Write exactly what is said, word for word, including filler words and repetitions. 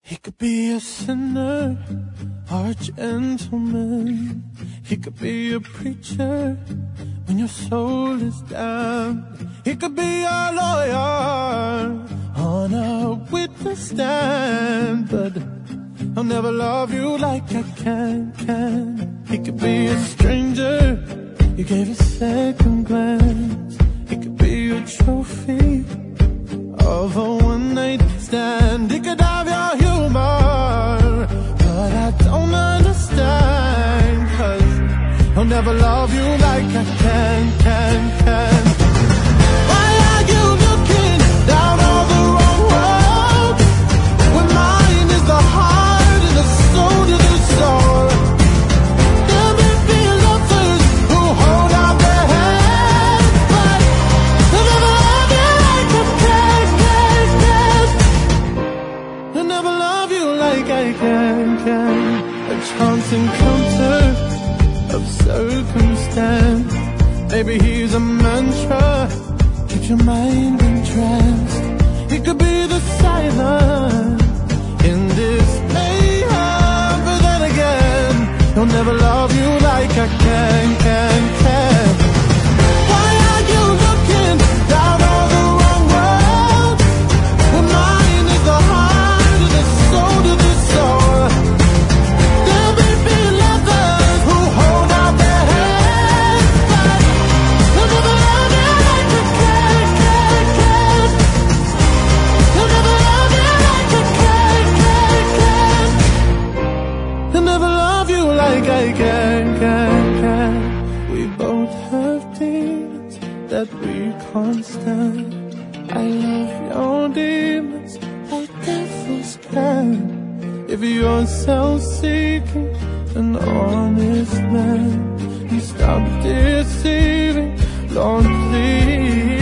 He could be a sinner or a gentleman. He could be a preacher when your soul is down. He could be a lawyer on a witness stand, but I'll never love you like I can, can. He could be a stranger you gave a second glance. He could be a trophy of a one-night stand. He could have your humor, but I don't understand, 'cause I'll never love you like I can, can, can. Why are you looking down on the wrong road when mine is the heart and the soul to the soul? There may be lovers who hold out their hands, but I'll never love you like I can, can, can. I'll never love you like I can, can. A chance encounter of circumstance. Maybe he's a mantra, keep your mind entranced. He could be the silence in this mayhem, but then again, he'll never love you like I can, can, can. Why are you looking down on the wrong road when mine is the heart and the soul to the soul? There may be lovers who hold out their hands, but they'll never love you like I can, can, can. They'll never love you like I can, can, can. They'll never love you like I can, can, can. We both have demons that we can't stand. I love your demons like devils can. If you're self-seeking, an honest man, you stop deceiving, Lord, please.